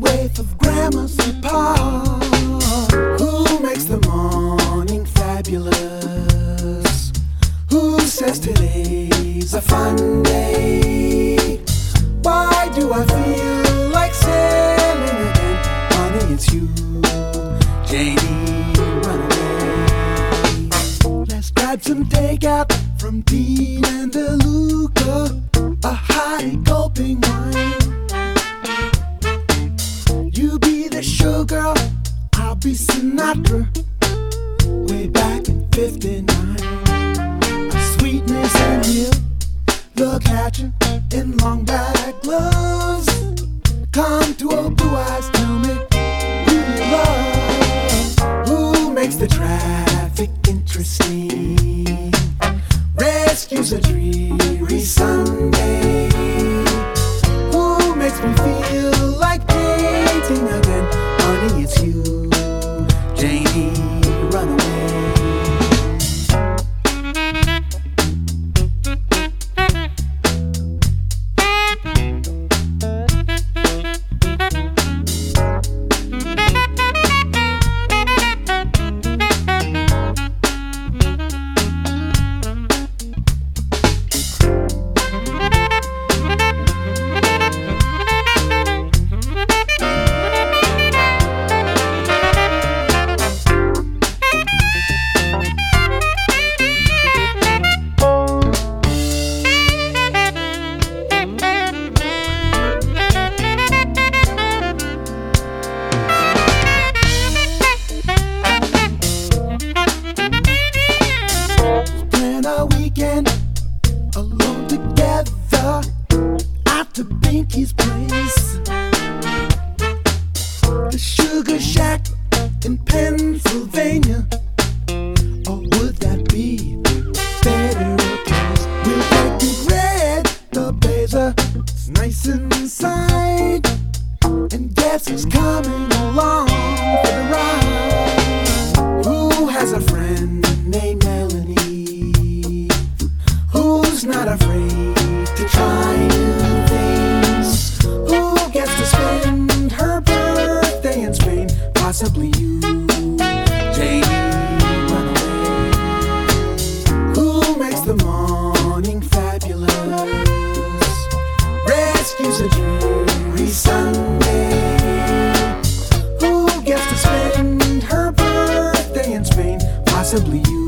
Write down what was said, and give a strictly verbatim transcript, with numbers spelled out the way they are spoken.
wave of Gramercy Park. Who makes the morning fabulous? Who says today's a fun day? Why do I feel like sailing again? Honey, it's you, Janie, run away. Let's grab some takeout from Dean and DeLuca, a high gulping wine. You be the showgirl, I'll be Sinatra, way back in fifty-nine. A sweetness and you, look at you in long black gloves. Come to old blue eyes, tell me who you love. Who makes the traffic interesting? Rescues a dreary Sunday. Who makes me feel like dating again? Honey, it's you, Janie, run away. A weekend alone together at the Binky's place, the Sugar Shack in Pennsylvania, or would that be better place? We'll take the red, the blazer, it's nice inside, and guess who's coming along for the ride? Who has a friend named Melanie? Who's not afraid to try new things? Who gets to spend her birthday in Spain? Possibly you, Janie, run away. Who makes the morning fabulous? Rescues a dreary Sunday. Who gets to spend her birthday in Spain? Possibly you,